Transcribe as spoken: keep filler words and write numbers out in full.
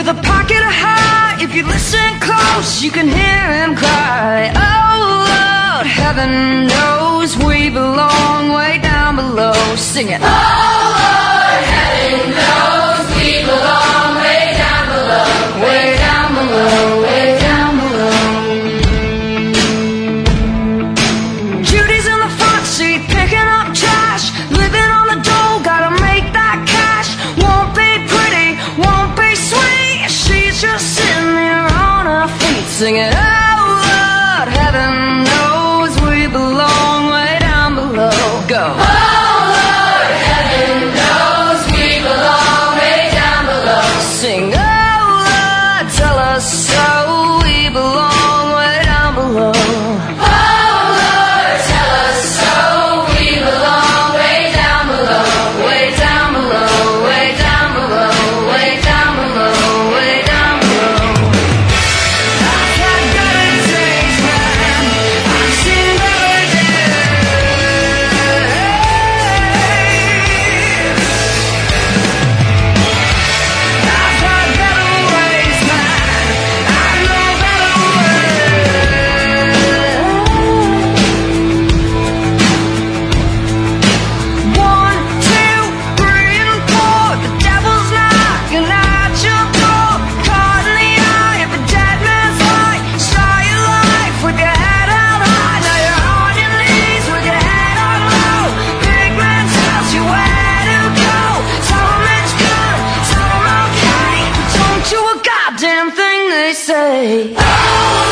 with a pocket of heart. If you listen close, you can hear him cry. Oh Lord, heaven knows we belong way down below. Sing it. Oh Lord, heaven knows we belong way down below. Way down below, way down below. Judy's in the front seat picking up trash, living on the dole, gotta make that cash. Won't be pretty, won't be sweet, she's just sitting there on her feet singing. Oh Lord, heaven knows we belong way down below. Go. Oh Lord, heaven knows we belong way down below. Sing. Oh Lord, tell us so, we belong way down below. Oh Lord, tell us so, we belong way down below. Way down below, way down below, way down below, way down below. I've had better days, man, I've seen better days. I've had better ways, man, I know better ways. One, two, three, and four, the devil's knocking at your door. Caught in the eye of a dead man's light. Start your life with your head held high. Now you're on your knees with your head on low. Big man tells you where to go. Tell him it's good, tell him okay, but don't do a goddamn thing they say. Oh